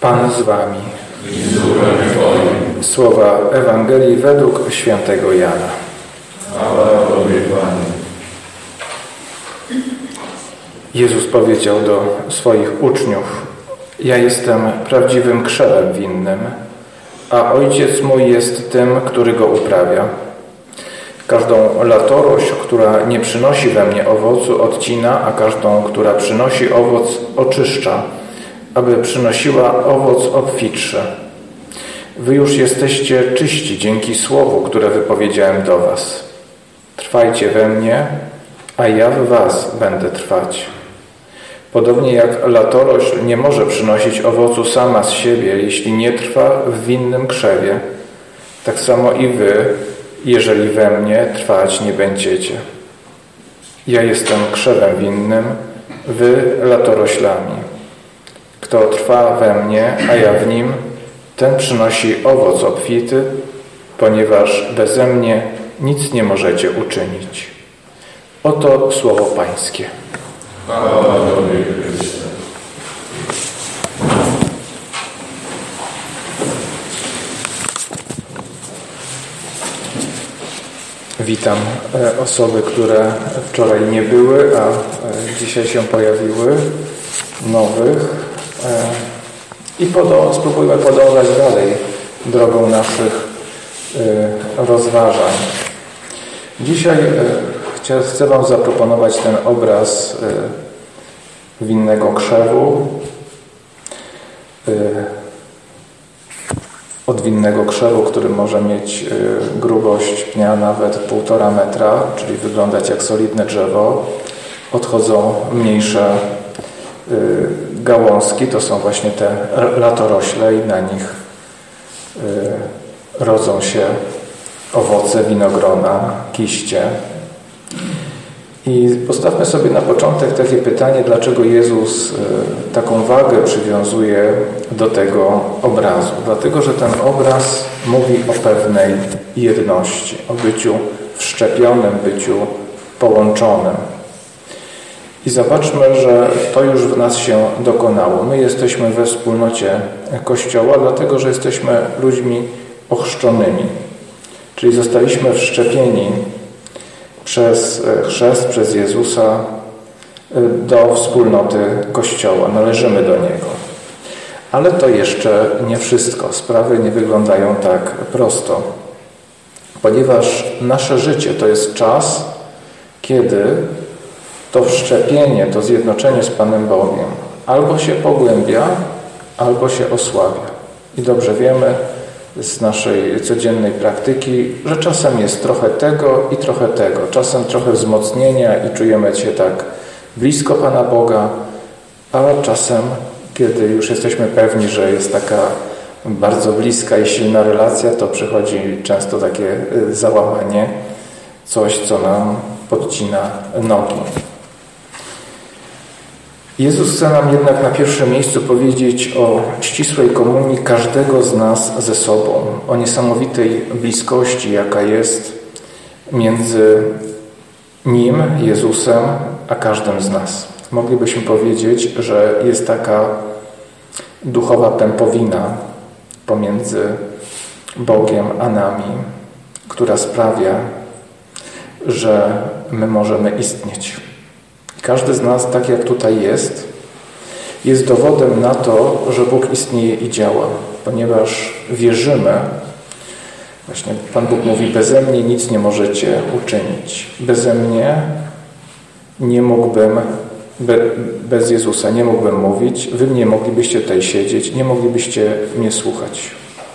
Pan z wami. Słowa Ewangelii według świętego Jana. Chwała Tobie, Panie. Jezus powiedział do swoich uczniów: ja jestem prawdziwym krzewem winnym, a Ojciec mój jest tym, który go uprawia. Każdą latorość, która nie przynosi we mnie owocu, odcina, a każdą, która przynosi owoc, oczyszcza, aby przynosiła owoc obfitszy. Wy już jesteście czyści dzięki słowu, które wypowiedziałem do was. Trwajcie we mnie, a ja w was będę trwać. Podobnie jak latorość nie może przynosić owocu sama z siebie, jeśli nie trwa w winnym krzewie, tak samo i wy, jeżeli we mnie trwać nie będziecie. Ja jestem krzewem winnym, wy latoroślami. Kto trwa we mnie, a ja w nim, ten przynosi owoc obfity, ponieważ beze mnie nic nie możecie uczynić. Oto słowo Pańskie. Chwała Tobie, Chryste. Witam osoby, które wczoraj nie były, a dzisiaj się pojawiły, nowych. I spróbujmy podążać dalej drogą naszych rozważań. Dzisiaj chcę wam zaproponować ten obraz winnego krzewu. Od winnego krzewu, który może mieć grubość pnia nawet 1,5 metra, czyli wyglądać jak solidne drzewo, odchodzą mniejsze gałązki, to są właśnie te latorośle i na nich rodzą się owoce, winogrona, kiście. I postawmy sobie na początek takie pytanie, dlaczego Jezus taką wagę przywiązuje do tego obrazu. Dlatego, że ten obraz mówi o pewnej jedności, o byciu wszczepionym, byciu połączonym. I zobaczmy, że to już w nas się dokonało. My jesteśmy we wspólnocie Kościoła, dlatego, że jesteśmy ludźmi ochrzczonymi. Czyli zostaliśmy wszczepieni przez chrzest, przez Jezusa do wspólnoty Kościoła. Należymy do Niego. Ale to jeszcze nie wszystko. Sprawy nie wyglądają tak prosto. Ponieważ nasze życie to jest czas, kiedy to wszczepienie, to zjednoczenie z Panem Bogiem albo się pogłębia, albo się osłabia. I dobrze wiemy z naszej codziennej praktyki, że czasem jest trochę tego i trochę tego. Czasem trochę wzmocnienia i czujemy się tak blisko Pana Boga, a czasem, kiedy już jesteśmy pewni, że jest taka bardzo bliska i silna relacja, to przychodzi często takie załamanie, coś, co nam podcina nogi. Jezus chce nam jednak na pierwszym miejscu powiedzieć o ścisłej komunii każdego z nas ze sobą, o niesamowitej bliskości, jaka jest między Nim, Jezusem, a każdym z nas. Moglibyśmy powiedzieć, że jest taka duchowa pępowina pomiędzy Bogiem a nami, która sprawia, że my możemy istnieć. Każdy z nas, tak jak tutaj jest dowodem na to, że Bóg istnieje i działa, ponieważ wierzymy, właśnie Pan Bóg mówi, beze mnie nic nie możecie uczynić. Beze mnie nie mógłbym, bez Jezusa nie mógłbym mówić, wy nie moglibyście tutaj siedzieć, nie moglibyście mnie słuchać.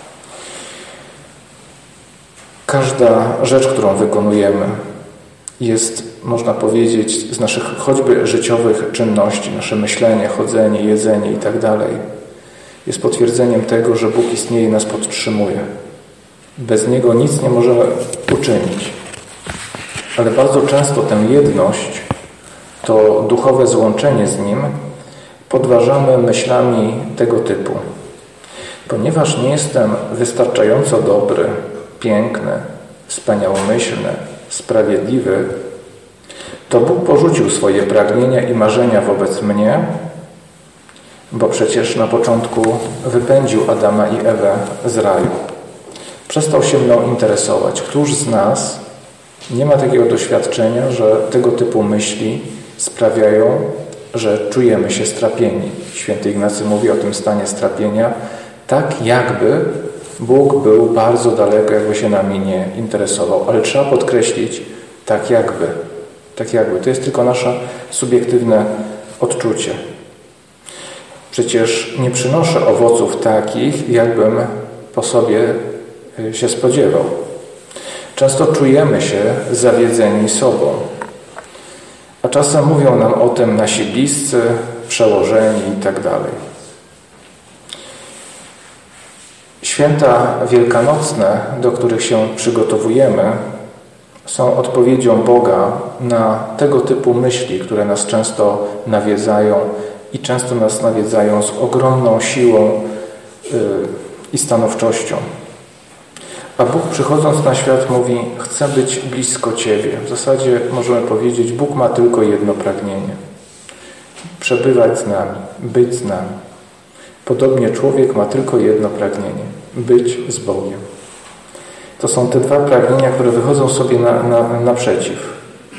Każda rzecz, którą wykonujemy, jest, można powiedzieć, z naszych choćby życiowych czynności, nasze myślenie, chodzenie, jedzenie i tak dalej, jest potwierdzeniem tego, że Bóg istnieje i nas podtrzymuje. Bez Niego nic nie możemy uczynić. Ale bardzo często tę jedność, to duchowe złączenie z Nim podważamy myślami tego typu. Ponieważ nie jestem wystarczająco dobry, piękny, wspaniałomyślny, sprawiedliwy, to Bóg porzucił swoje pragnienia i marzenia wobec mnie bo przecież na początku wypędził Adama i Ewę z raju. Przestał się mną interesować. Któż z nas nie ma takiego doświadczenia, że tego typu myśli sprawiają, że czujemy się strapieni? Święty Ignacy mówi o tym stanie strapienia, tak jakby Bóg był bardzo daleko, jakby się nami nie interesował. Ale trzeba podkreślić, tak jakby. Tak jakby. To jest tylko nasze subiektywne odczucie. Przecież nie przynoszę owoców takich, jakbym po sobie się spodziewał. Często czujemy się zawiedzeni sobą, a czasem mówią nam o tym nasi bliscy, przełożeni itd. Święta wielkanocne, do których się przygotowujemy, są odpowiedzią Boga na tego typu myśli, które nas często nawiedzają i często nas nawiedzają z ogromną siłą i stanowczością. A Bóg, przychodząc na świat, mówi: chcę być blisko Ciebie. W zasadzie możemy powiedzieć, Bóg ma tylko jedno pragnienie: przebywać z nami, być z nami. Podobnie człowiek ma tylko jedno pragnienie: być z Bogiem. To są te dwa pragnienia, które wychodzą sobie naprzeciw.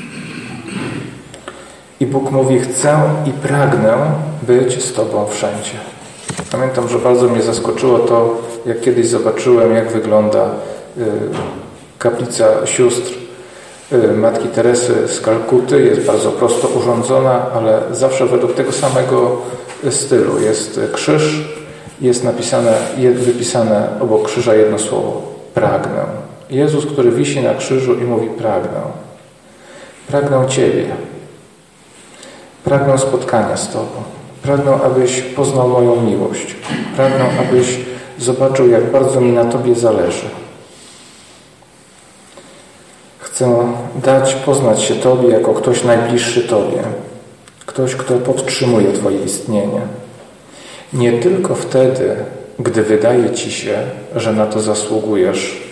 I Bóg mówi: chcę i pragnę być z Tobą wszędzie. Pamiętam, że bardzo mnie zaskoczyło to, jak kiedyś zobaczyłem, jak wygląda kaplica sióstr Matki Teresy z Kalkuty. Jest bardzo prosto urządzona, ale zawsze według tego samego stylu. Jest krzyż, jest wypisane obok krzyża jedno słowo: pragnę. Jezus, który wisi na krzyżu i mówi: pragnę. Pragnę Ciebie. Pragnę spotkania z Tobą. Pragnę, abyś poznał moją miłość. Pragnę, abyś zobaczył, jak bardzo mi na Tobie zależy. Chcę dać poznać się Tobie jako ktoś najbliższy Tobie. Ktoś, kto podtrzymuje Twoje istnienie. Nie tylko wtedy, gdy wydaje Ci się, że na to zasługujesz,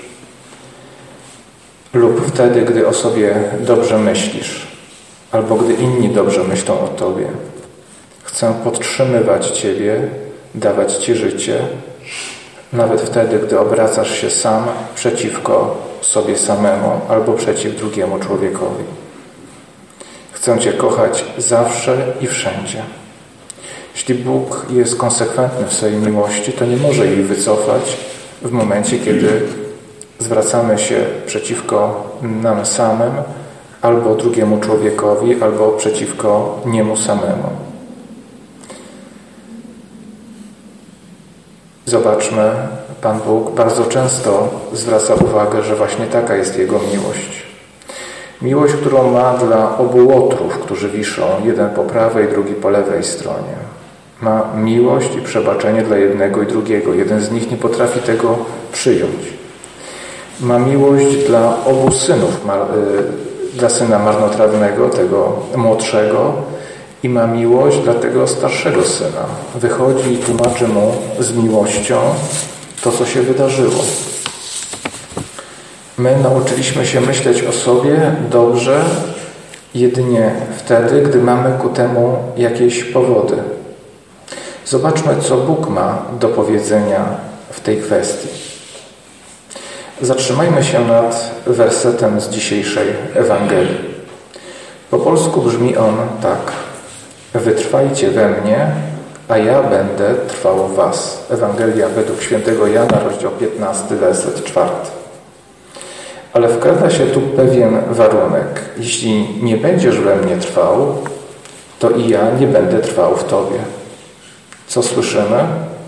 lub wtedy, gdy o sobie dobrze myślisz, albo gdy inni dobrze myślą o Tobie. Chcę podtrzymywać Ciebie, dawać Ci życie, nawet wtedy, gdy obracasz się sam przeciwko sobie samemu albo przeciw drugiemu człowiekowi. Chcę Cię kochać zawsze i wszędzie. Jeśli Bóg jest konsekwentny w swojej miłości, to nie może jej wycofać w momencie, kiedy zwracamy się przeciwko nam samym, albo drugiemu człowiekowi, albo przeciwko niemu samemu. Zobaczmy, Pan Bóg bardzo często zwraca uwagę, że właśnie taka jest Jego miłość. Miłość, którą ma dla obu łotrów, którzy wiszą, jeden po prawej, drugi po lewej stronie. Ma miłość i przebaczenie dla jednego i drugiego. Jeden z nich nie potrafi tego przyjąć. Ma miłość dla obu synów, dla syna marnotrawnego, tego młodszego, i ma miłość dla tego starszego syna. Wychodzi i tłumaczy mu z miłością to, co się wydarzyło. My nauczyliśmy się myśleć o sobie dobrze jedynie wtedy, gdy mamy ku temu jakieś powody. Zobaczmy, co Bóg ma do powiedzenia w tej kwestii. Zatrzymajmy się nad wersetem z dzisiejszej Ewangelii. Po polsku brzmi on tak: wytrwajcie we mnie, a ja będę trwał w was. Ewangelia według świętego Jana, rozdział 15, werset 4. Ale wkrada się tu pewien warunek. Jeśli nie będziesz we mnie trwał, to i ja nie będę trwał w tobie. Co słyszymy?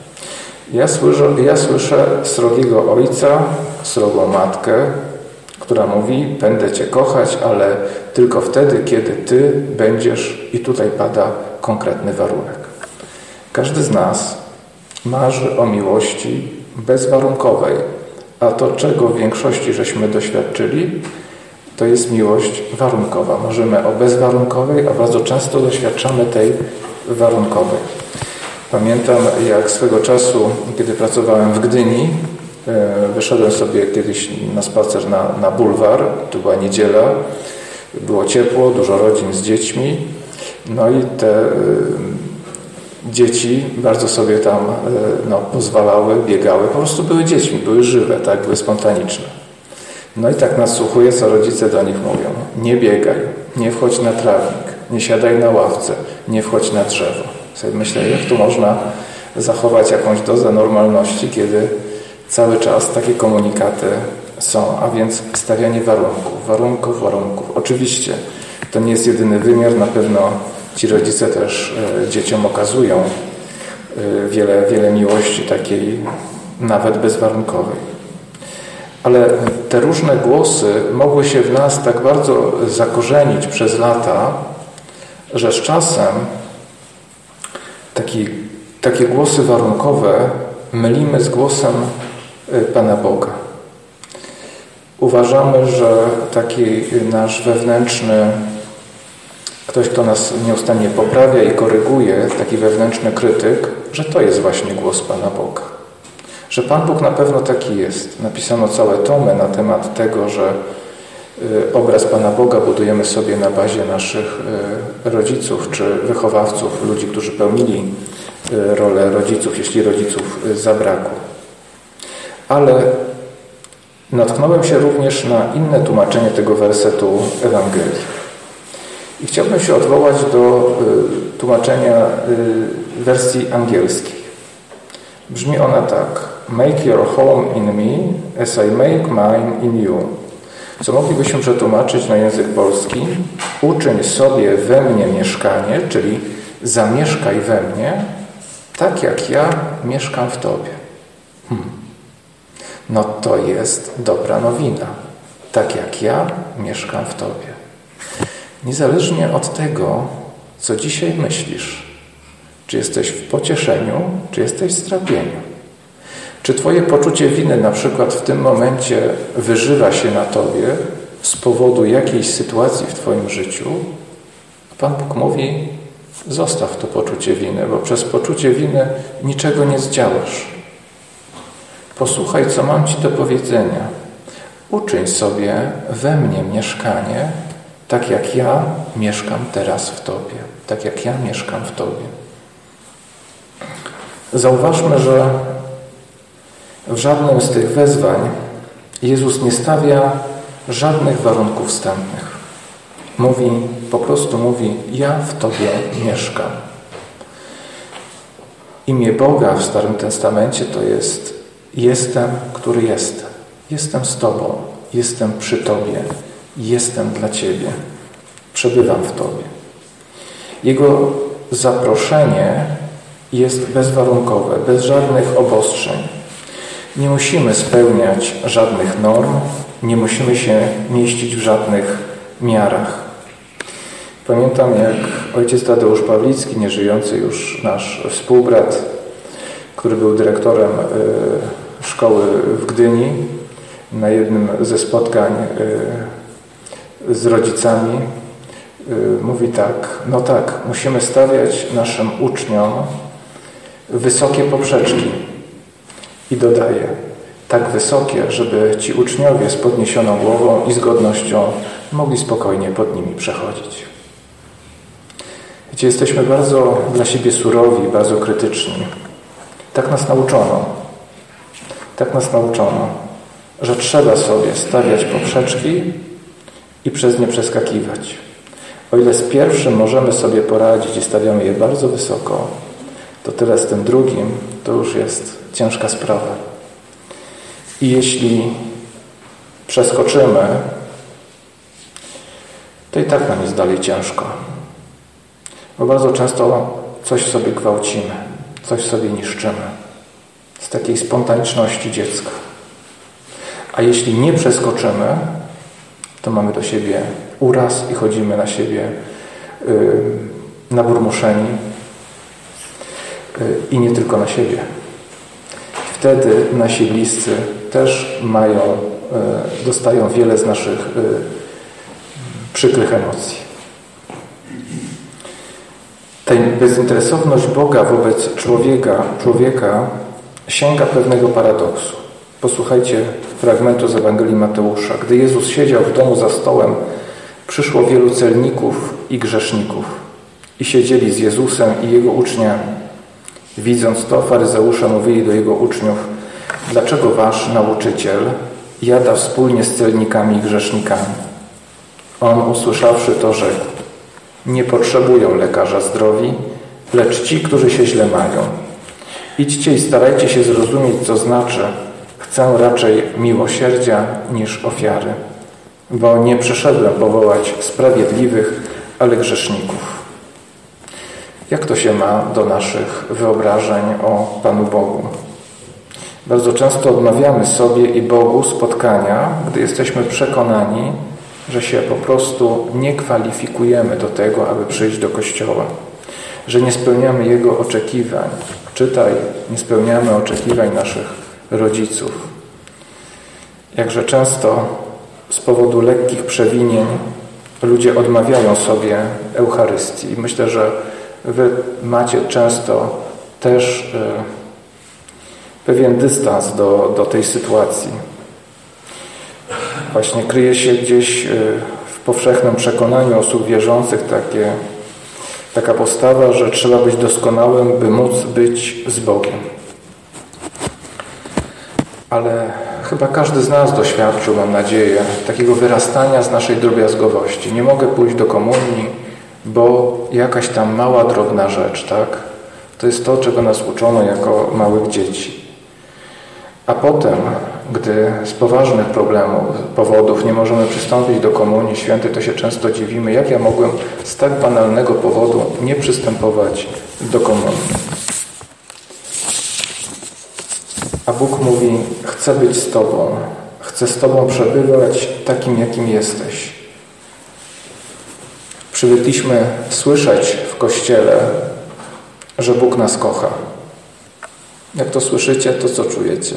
Ja słyszę srogiego ojca, srogą matkę, która mówi: będę Cię kochać, ale tylko wtedy, kiedy Ty będziesz, i tutaj pada konkretny warunek. Każdy z nas marzy o miłości bezwarunkowej, a to, czego w większości żeśmy doświadczyli, to jest miłość warunkowa. Marzymy o bezwarunkowej, a bardzo często doświadczamy tej warunkowej. Pamiętam, jak swego czasu, kiedy pracowałem w Gdyni, wyszedłem sobie kiedyś na spacer na bulwar. To była niedziela, było ciepło, dużo rodzin z dziećmi. No i te Dzieci bardzo sobie tam pozwalały, biegały, po prostu były dziećmi, były żywe, tak, były spontaniczne. No i tak nasłuchuję, co rodzice do nich mówią. Nie biegaj, nie wchodź na trawnik, nie siadaj na ławce, nie wchodź na drzewo. Sobie myślę, jak tu można zachować jakąś dozę normalności, kiedy cały czas takie komunikaty są, a więc stawianie warunków. Oczywiście to nie jest jedyny wymiar, na pewno ci rodzice też dzieciom okazują wiele miłości takiej nawet bezwarunkowej. Ale te różne głosy mogły się w nas tak bardzo zakorzenić przez lata, że z czasem takie głosy warunkowe mylimy z głosem Pana Boga. Uważamy, że taki nasz wewnętrzny, ktoś, kto nas nieustannie poprawia i koryguje, taki wewnętrzny krytyk, że to jest właśnie głos Pana Boga. Że Pan Bóg na pewno taki jest. Napisano całe tomy na temat tego, że obraz Pana Boga budujemy sobie na bazie naszych rodziców czy wychowawców, ludzi, którzy pełnili rolę rodziców, jeśli rodziców zabrakło. Ale natknąłem się również na inne tłumaczenie tego wersetu Ewangelii. I chciałbym się odwołać do tłumaczenia wersji angielskiej. Brzmi ona tak: Make your home in me as I make mine in you. Co moglibyśmy przetłumaczyć na język polski: uczyń sobie we mnie mieszkanie, czyli zamieszkaj we mnie, tak jak ja mieszkam w Tobie. No to jest dobra nowina. Tak jak ja mieszkam w Tobie. Niezależnie od tego, co dzisiaj myślisz, czy jesteś w pocieszeniu, czy jesteś w strapieniu. Czy Twoje poczucie winy na przykład w tym momencie wyżywa się na Tobie z powodu jakiejś sytuacji w Twoim życiu? Pan Bóg mówi: zostaw to poczucie winy, bo przez poczucie winy niczego nie zdziałasz. Posłuchaj, co mam Ci do powiedzenia. Uczyń sobie we mnie mieszkanie, tak jak ja mieszkam teraz w Tobie. Tak jak ja mieszkam w Tobie. Zauważmy, że w żadnym z tych wezwań Jezus nie stawia żadnych warunków wstępnych. Po prostu mówi: ja w Tobie mieszkam. Imię Boga w Starym Testamencie to jest: jestem, który jestem. Jestem z Tobą. Jestem przy Tobie. Jestem dla Ciebie. Przebywam w Tobie. Jego zaproszenie jest bezwarunkowe, bez żadnych obostrzeń. Nie musimy spełniać żadnych norm, nie musimy się mieścić w żadnych miarach. Pamiętam, jak ojciec Tadeusz Pawlicki, nieżyjący już nasz współbrat, który był dyrektorem szkoły w Gdyni, na jednym ze spotkań z rodzicami mówi tak: no tak, musimy stawiać naszym uczniom wysokie poprzeczki. I dodaje: tak wysokie, żeby ci uczniowie z podniesioną głową i z godnością mogli spokojnie pod nimi przechodzić. Wiecie, jesteśmy bardzo dla siebie surowi, bardzo krytyczni. Tak nas nauczono. Tak nas nauczono, że trzeba sobie stawiać poprzeczki i przez nie przeskakiwać. O ile z pierwszym możemy sobie poradzić i stawiamy je bardzo wysoko, to tyle z tym drugim to już jest ciężka sprawa. I jeśli przeskoczymy, to i tak nam jest dalej ciężko. Bo bardzo często coś sobie gwałcimy, coś sobie niszczymy. Z takiej spontaniczności dziecka. A jeśli nie przeskoczymy, to mamy do siebie uraz i chodzimy na siebie naburmuszeni. I nie tylko na siebie. Wtedy nasi bliscy też dostają wiele z naszych przykrych emocji. Ta bezinteresowność Boga wobec człowieka sięga pewnego paradoksu. Posłuchajcie fragmentu z Ewangelii Mateusza. Gdy Jezus siedział w domu za stołem, przyszło wielu celników i grzeszników i siedzieli z Jezusem i Jego uczniami. Widząc to, faryzeusze mówili do jego uczniów: dlaczego wasz nauczyciel jada wspólnie z celnikami i grzesznikami? On, usłyszawszy to, rzekł: nie potrzebują lekarza zdrowi, lecz ci, którzy się źle mają. Idźcie i starajcie się zrozumieć, co znaczy: chcę raczej miłosierdzia niż ofiary, bo nie przyszedłem powołać sprawiedliwych, ale grzeszników. Jak to się ma do naszych wyobrażeń o Panu Bogu? Bardzo często odmawiamy sobie i Bogu spotkania, gdy jesteśmy przekonani, że się po prostu nie kwalifikujemy do tego, aby przyjść do Kościoła, że nie spełniamy Jego oczekiwań. Czytaj, nie spełniamy oczekiwań naszych rodziców. Jakże często z powodu lekkich przewinień ludzie odmawiają sobie Eucharystii. I myślę, że wy macie często też pewien dystans do tej sytuacji. Właśnie kryje się gdzieś w powszechnym przekonaniu osób wierzących taka postawa, że trzeba być doskonałym, by móc być z Bogiem. Ale chyba każdy z nas doświadczył, mam nadzieję, takiego wyrastania z naszej drobiazgowości. Nie mogę pójść do komunii, bo jakaś tam mała, drobna rzecz, tak? To jest to, czego nas uczono jako małych dzieci. A potem, gdy z poważnych powodów nie możemy przystąpić do komunii świętej, to się często dziwimy, jak ja mogłem z tak banalnego powodu nie przystępować do komunii. A Bóg mówi: chcę być z Tobą, chcę z Tobą przebywać takim, jakim jesteś. Przywykliśmy słyszeć w Kościele, że Bóg nas kocha. Jak to słyszycie, to co czujecie?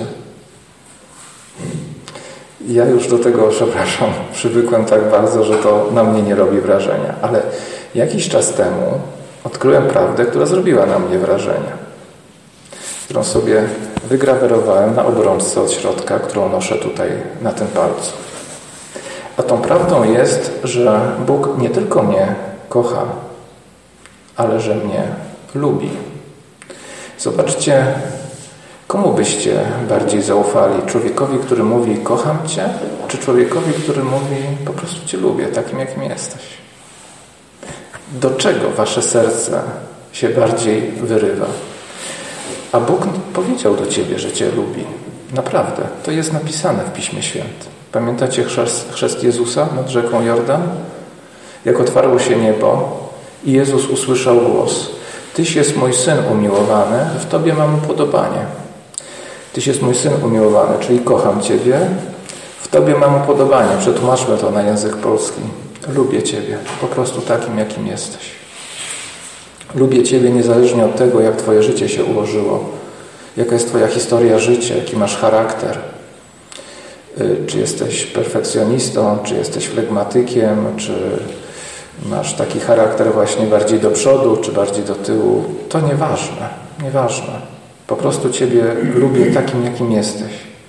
Ja już do tego, przepraszam, przywykłem tak bardzo, że to na mnie nie robi wrażenia. Ale jakiś czas temu odkryłem prawdę, która zrobiła na mnie wrażenie. Którą sobie wygrawerowałem na obrączce od środka, którą noszę tutaj na tym palcu. A tą prawdą jest, że Bóg nie tylko mnie kocha, ale że mnie lubi. Zobaczcie, komu byście bardziej zaufali? Człowiekowi, który mówi: kocham Cię, czy człowiekowi, który mówi: po prostu Cię lubię, takim jakim jesteś? Do czego wasze serce się bardziej wyrywa? A Bóg powiedział do ciebie, że Cię lubi. Naprawdę. To jest napisane w Piśmie Świętym. Pamiętacie chrzest Jezusa nad rzeką Jordan? Jak otwarło się niebo i Jezus usłyszał głos: Tyś jest mój Syn umiłowany, w Tobie mam upodobanie. Tyś jest mój Syn umiłowany, czyli kocham Ciebie, w Tobie mam upodobanie. Przetłumaczmy to na język polski. Lubię Ciebie, po prostu takim, jakim jesteś. Lubię Ciebie niezależnie od tego, jak Twoje życie się ułożyło, jaka jest Twoja historia życia, jaki masz charakter. Czy jesteś perfekcjonistą, czy jesteś flegmatykiem, czy masz taki charakter właśnie bardziej do przodu, czy bardziej do tyłu. To nieważne, nieważne. Po prostu Ciebie lubię takim, jakim jesteś.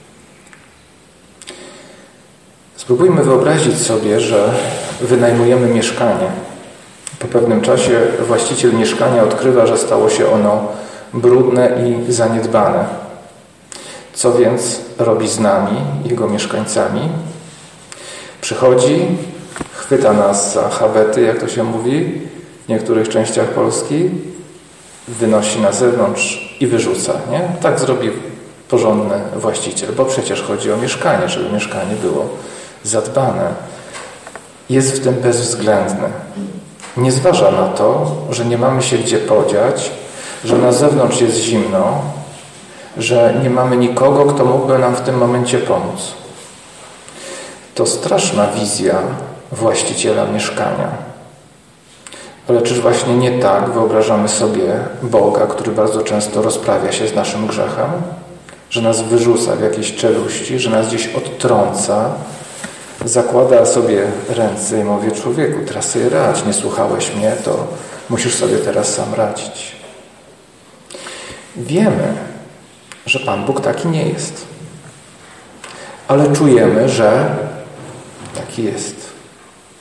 Spróbujmy wyobrazić sobie, że wynajmujemy mieszkanie. Po pewnym czasie właściciel mieszkania odkrywa, że stało się ono brudne i zaniedbane. Co więc robi z nami, jego mieszkańcami? Przychodzi, chwyta nas za habety, jak to się mówi w niektórych częściach Polski, wynosi na zewnątrz i wyrzuca. Nie? Tak zrobi porządny właściciel, bo przecież chodzi o mieszkanie, żeby mieszkanie było zadbane. Jest w tym bezwzględny. Nie zważa na to, że nie mamy się gdzie podziać, że na zewnątrz jest zimno, że nie mamy nikogo, kto mógłby nam w tym momencie pomóc. To straszna wizja właściciela mieszkania. Ale czyż właśnie nie tak wyobrażamy sobie Boga, który bardzo często rozprawia się z naszym grzechem? Że nas wyrzuca w jakieś czeluści, że nas gdzieś odtrąca, zakłada sobie ręce i mówi: człowieku, teraz sobie radź, nie słuchałeś mnie, to musisz sobie teraz sam radzić. Wiemy, że Pan Bóg taki nie jest. Ale czujemy, że taki jest.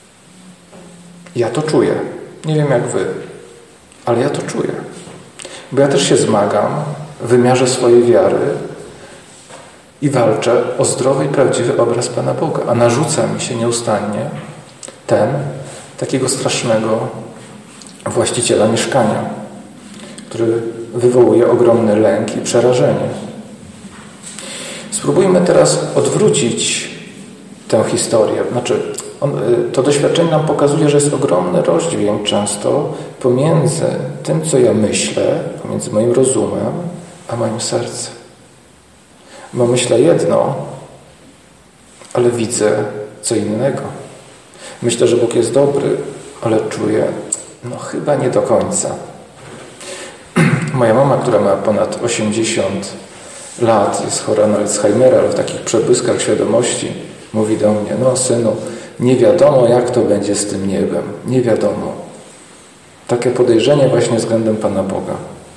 Ja to czuję. Nie wiem jak wy, ale ja to czuję. Bo ja też się zmagam w wymiarze swojej wiary i walczę o zdrowy i prawdziwy obraz Pana Boga, a narzuca mi się nieustannie ten takiego strasznego właściciela mieszkania, który wywołuje ogromny lęk i przerażenie. Spróbujmy teraz odwrócić tę historię. To doświadczenie nam pokazuje, że jest ogromny rozdźwięk często pomiędzy tym, co ja myślę, pomiędzy moim rozumem, a moim sercem. Bo myślę jedno, ale widzę co innego. Myślę, że Bóg jest dobry, ale czuję, chyba nie do końca. Moja mama, która ma ponad 80 lat, jest chora na Alzheimera, ale w takich przebłyskach świadomości mówi do mnie: synu, nie wiadomo, jak to będzie z tym niebem. Nie wiadomo. Takie podejrzenie właśnie względem Pana Boga.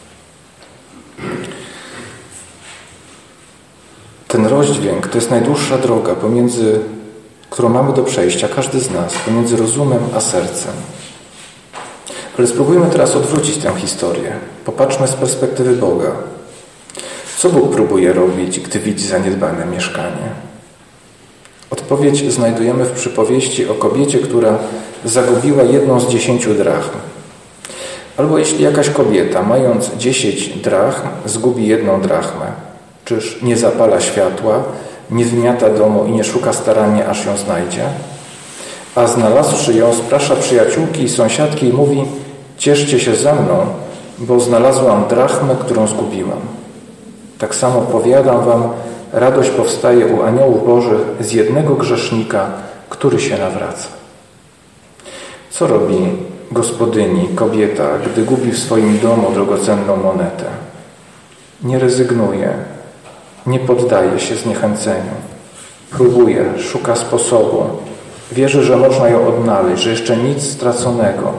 Ten rozdźwięk to jest najdłuższa droga, którą mamy do przejścia, każdy z nas, pomiędzy rozumem a sercem. Ale spróbujmy teraz odwrócić tę historię. Popatrzmy z perspektywy Boga. Co Bóg próbuje robić, gdy widzi zaniedbane mieszkanie? Odpowiedź znajdujemy w przypowieści o kobiecie, która zagubiła 1 z 10 drachm. Albo jeśli jakaś kobieta, mając 10 drachm, zgubi 1 drachmę, czyż nie zapala światła, nie wymiata domu i nie szuka starannie, aż ją znajdzie? A znalazłszy ją, sprasza przyjaciółki i sąsiadki i mówi: cieszcie się ze mną, bo znalazłam drachmę, którą zgubiłam. Tak samo powiadam wam, radość powstaje u aniołów bożych z jednego grzesznika, który się nawraca. Co robi gospodyni, kobieta, gdy gubi w swoim domu drogocenną monetę? Nie rezygnuje, nie poddaje się zniechęceniu. Próbuje, szuka sposobu. Wierzy, że można ją odnaleźć, że jeszcze nic straconego.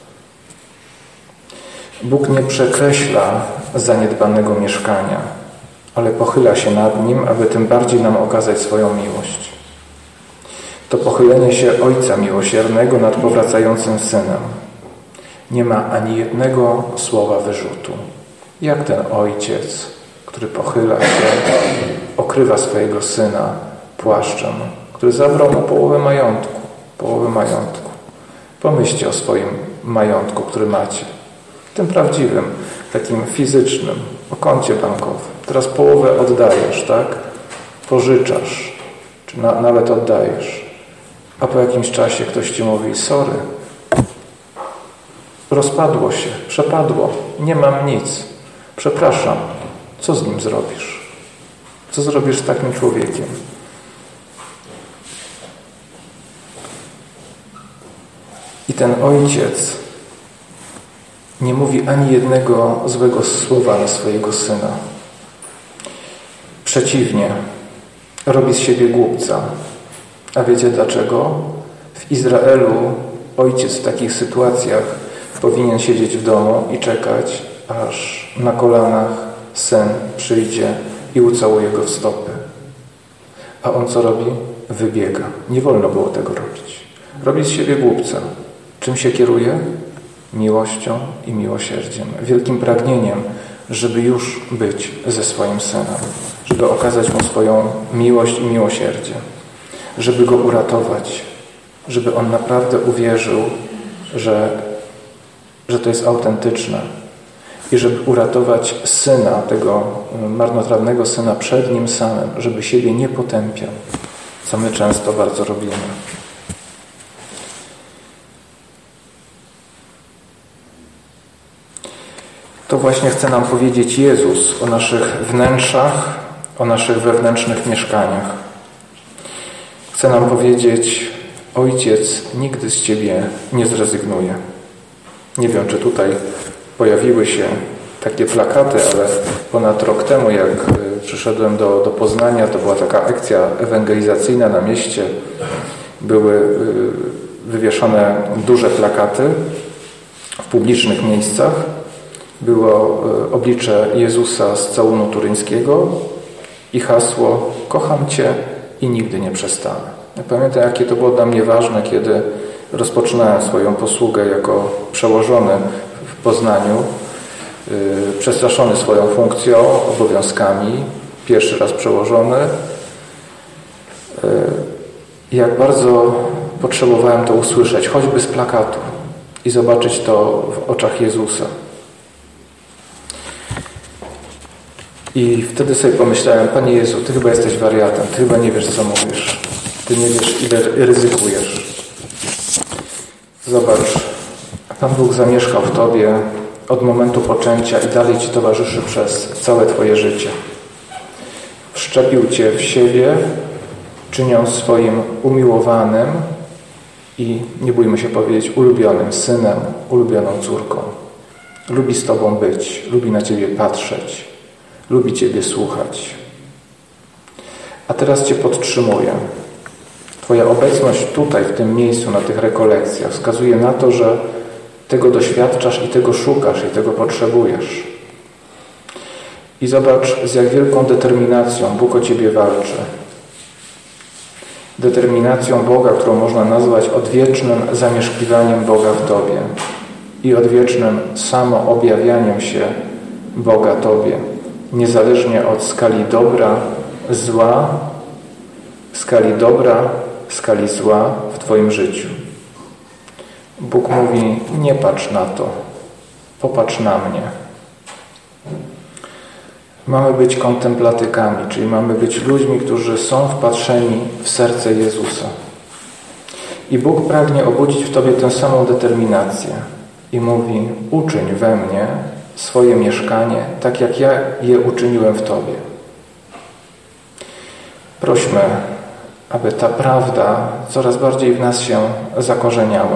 Bóg nie przekreśla zaniedbanego mieszkania, ale pochyla się nad nim, aby tym bardziej nam okazać swoją miłość. To pochylenie się Ojca Miłosiernego nad powracającym Synem. Nie ma ani jednego słowa wyrzutu. Jak ten Ojciec, który pochyla się, okrywa swojego Syna płaszczem, który zabrał mu połowę majątku. Pomyślcie o swoim majątku, który macie. Tym prawdziwym, takim fizycznym, o koncie bankowym. Teraz połowę oddajesz, tak? Pożyczasz, czy nawet oddajesz. A po jakimś czasie ktoś ci mówi: sorry, rozpadło się, przepadło, nie mam nic, przepraszam. Co z nim zrobisz? Co zrobisz z takim człowiekiem? I ten Ojciec nie mówi ani jednego złego słowa na swojego Syna. Przeciwnie, robi z siebie głupca. A wiecie dlaczego? W Izraelu ojciec w takich sytuacjach powinien siedzieć w domu i czekać, aż na kolanach syn przyjdzie i ucałuje go w stopy. A on co robi? Wybiega. Nie wolno było tego robić. Robi z siebie głupca. Czym się kieruje? Miłością i miłosierdziem. Wielkim pragnieniem, żeby już być ze swoim Synem. Żeby okazać Mu swoją miłość i miłosierdzie. Żeby Go uratować. Żeby On naprawdę uwierzył, że to jest autentyczne. I żeby uratować Syna, tego marnotrawnego Syna przed Nim samym. Żeby siebie nie potępiał. Co my często bardzo robimy. To właśnie chce nam powiedzieć Jezus o naszych wnętrzach, o naszych wewnętrznych mieszkaniach. Chce nam powiedzieć: Ojciec nigdy z Ciebie nie zrezygnuje. Nie wiem, czy tutaj pojawiły się takie plakaty, ale ponad rok temu, jak przyszedłem do Poznania, to była taka akcja ewangelizacyjna na mieście. Były wywieszone duże plakaty w publicznych miejscach. Było oblicze Jezusa z całunu turyńskiego i hasło: kocham Cię i nigdy nie przestanę. Ja pamiętam, jakie to było dla mnie ważne, kiedy rozpoczynałem swoją posługę jako przełożony w Poznaniu. przestraszony swoją funkcją, obowiązkami, pierwszy raz przełożony. Jak bardzo potrzebowałem to usłyszeć, choćby z plakatu i zobaczyć to w oczach Jezusa. I wtedy sobie pomyślałem, Panie Jezu, Ty chyba jesteś wariatem, Ty chyba nie wiesz, co mówisz. Ty nie wiesz, ile ryzykujesz. Zobacz, Pan Bóg zamieszkał w Tobie od momentu poczęcia i dalej Ci towarzyszy przez całe Twoje życie. Wszczepił Cię w siebie, czyniąc swoim umiłowanym i, nie bójmy się powiedzieć, ulubionym synem, ulubioną córką. Lubi z Tobą być, lubi na Ciebie patrzeć, lubi Ciebie słuchać. A teraz Cię podtrzymuje. Twoja obecność tutaj, w tym miejscu, na tych rekolekcjach wskazuje na to, że tego doświadczasz i tego szukasz i tego potrzebujesz. I zobacz, z jak wielką determinacją Bóg o Ciebie walczy. Determinacją Boga, którą można nazwać odwiecznym zamieszkiwaniem Boga w Tobie i odwiecznym samoobjawianiem się Boga Tobie, niezależnie od skali dobra, zła, skali zła w Twoim życiu. Bóg mówi, nie patrz na to, popatrz na mnie. Mamy być kontemplatykami, czyli mamy być ludźmi, którzy są wpatrzeni w serce Jezusa. I Bóg pragnie obudzić w Tobie tę samą determinację i mówi, uczyń we mnie swoje mieszkanie, tak jak ja je uczyniłem w Tobie. Prośmy, aby ta prawda coraz bardziej w nas się zakorzeniała.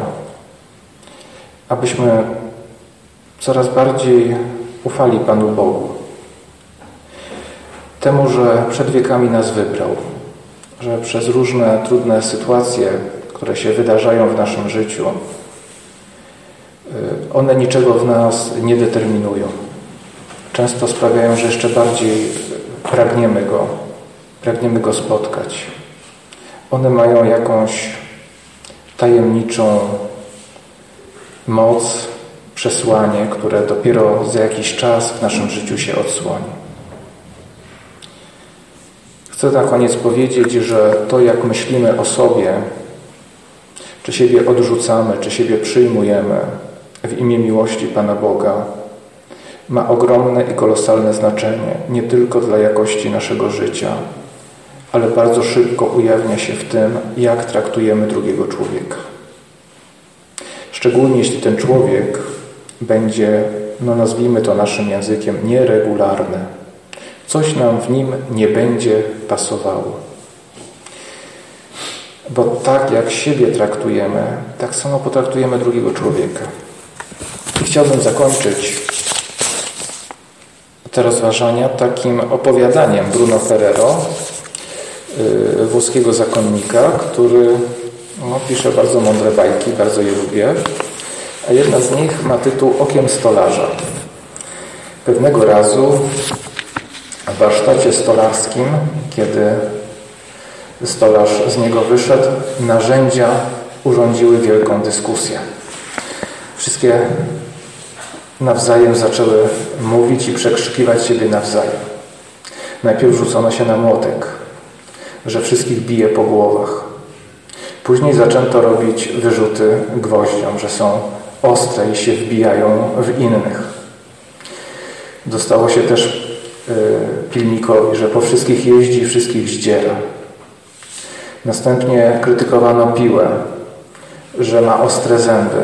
Abyśmy coraz bardziej ufali Panu Bogu. Temu, że przed wiekami nas wybrał. Że przez różne trudne sytuacje, które się wydarzają w naszym życiu, one niczego w nas nie determinują. Często sprawiają, że jeszcze bardziej pragniemy Go spotkać. One mają jakąś tajemniczą moc, przesłanie, które dopiero za jakiś czas w naszym życiu się odsłoni. Chcę na koniec powiedzieć, że to, jak myślimy o sobie, czy siebie odrzucamy, czy siebie przyjmujemy w imię miłości Pana Boga, ma ogromne i kolosalne znaczenie nie tylko dla jakości naszego życia, ale bardzo szybko ujawnia się w tym, jak traktujemy drugiego człowieka. Szczególnie jeśli ten człowiek będzie, nazwijmy to naszym językiem, nieregularny. Coś nam w nim nie będzie pasowało. Bo tak jak siebie traktujemy, tak samo potraktujemy drugiego człowieka. I chciałbym zakończyć te rozważania takim opowiadaniem Bruno Ferrero, włoskiego zakonnika, który pisze bardzo mądre bajki, bardzo je lubię, a jedna z nich ma tytuł Okiem stolarza. Pewnego razu w warsztacie stolarskim, kiedy stolarz z niego wyszedł, narzędzia urządziły wielką dyskusję. Wszystkie nawzajem zaczęły mówić i przekrzykiwać siebie nawzajem. Najpierw rzucono się na młotek, że wszystkich bije po głowach. Później zaczęto robić wyrzuty gwoździom, że są ostre i się wbijają w innych. Dostało się też pilnikowi, że po wszystkich jeździ i wszystkich zdziera. Następnie krytykowano piłę, że ma ostre zęby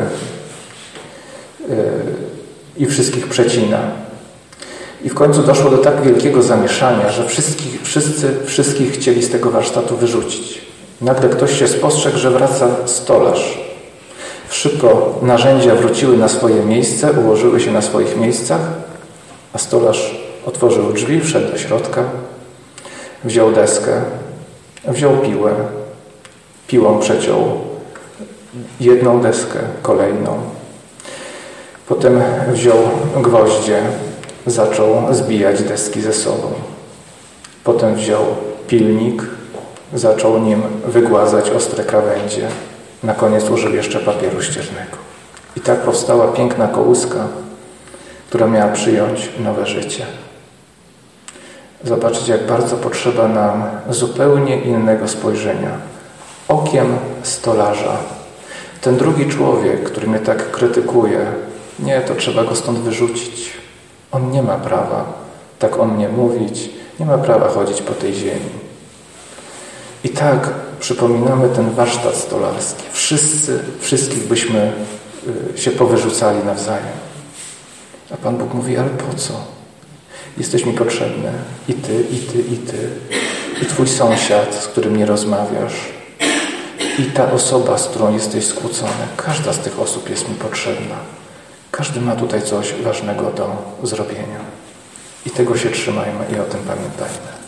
i wszystkich przecina. I w końcu doszło do tak wielkiego zamieszania, że wszystkich chcieli z tego warsztatu wyrzucić. Nagle ktoś się spostrzegł, że wraca stolarz. Szybko narzędzia wróciły na swoje miejsce, ułożyły się na swoich miejscach, a stolarz otworzył drzwi, wszedł do środka, wziął deskę, wziął piłę, piłą przeciął jedną deskę, kolejną. Potem wziął gwoździe, zaczął zbijać deski ze sobą. Potem wziął pilnik, zaczął nim wygładzać ostre krawędzie. Na koniec użył jeszcze papieru ściernego. I tak powstała piękna kołyska, która miała przyjąć nowe życie. Zobaczcie, jak bardzo potrzeba nam zupełnie innego spojrzenia. Okiem stolarza. Ten drugi człowiek, który mnie tak krytykuje, nie, to trzeba go stąd wyrzucić. On nie ma prawa tak o mnie mówić, nie ma prawa chodzić po tej ziemi. I tak przypominamy ten warsztat stolarski. Wszystkich byśmy się powyrzucali nawzajem. A Pan Bóg mówi, ale po co? Jesteś mi potrzebny. I ty, i ty, i ty. I twój sąsiad, z którym nie rozmawiasz. I ta osoba, z którą jesteś skłócony. Każda z tych osób jest mi potrzebna. Każdy ma tutaj coś ważnego do zrobienia. I tego się trzymajmy i o tym pamiętajmy.